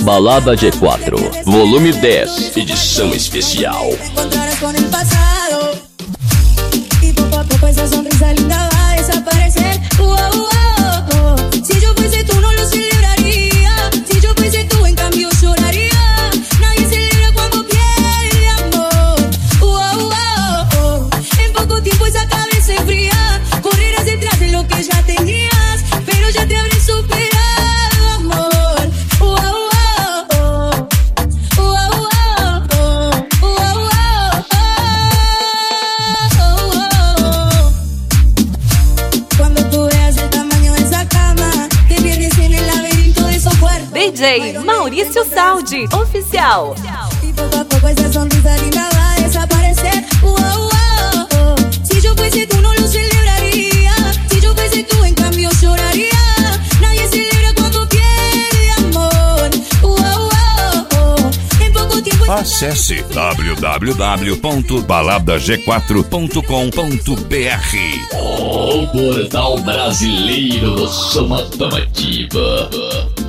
Balada G4, volume 10, edição especial. DJ Maurício Saldi, oficial. E pouco a pouco essa sonrisa linda vai desaparecer. Se yo fuese tú no lo celebraría. Si yo fuese tú en cambio lloraría. Nadie celebra cuando pierde amor. En poco tiempo. Acesse www.baladag4.com.br. O portal brasileiro do som automotivo.